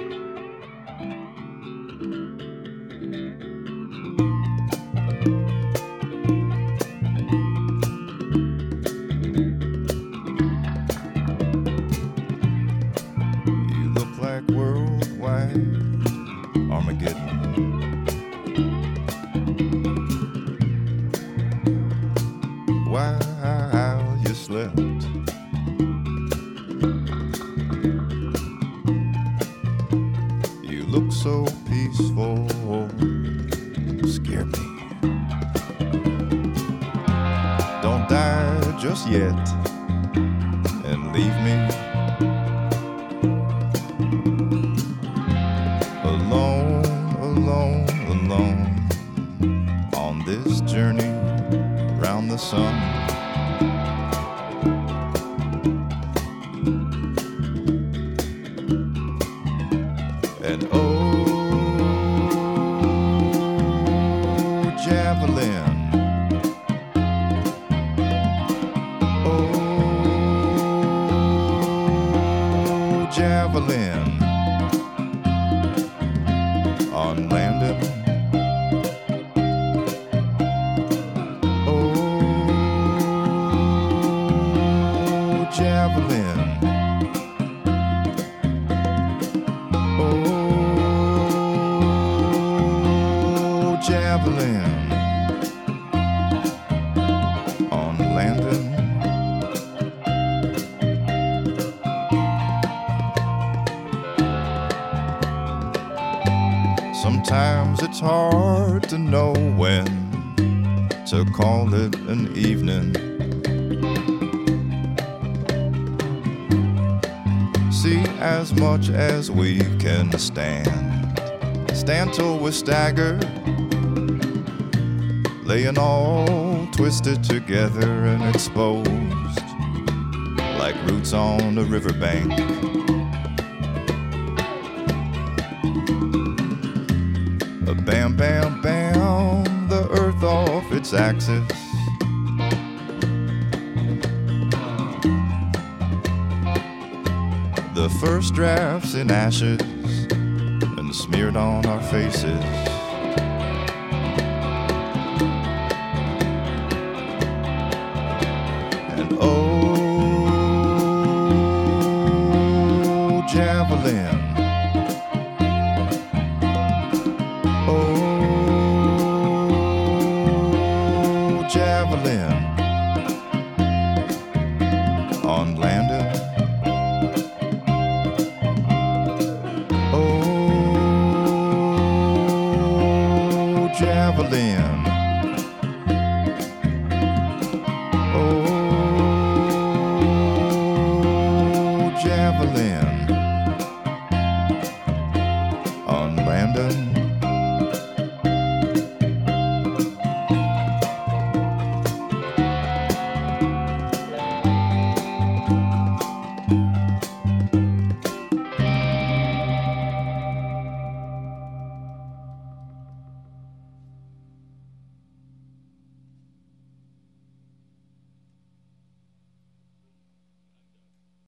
You look like worldwide Armageddon. While you slept, you look so peaceful, scare me. Don't die just yet and leave me alone, alone, alone on this journey round the sun. And oh, javelin, oh, javelin on landing. Javelin, oh, javelin on landing. Sometimes it's hard to know when to call it an evening. See as much as we can stand till we're staggered, laying all twisted together and exposed like roots on a riverbank. Bam, bam, bam, the earth off its axis. The first draft's in ashes and smeared on our faces. And oh, javelin,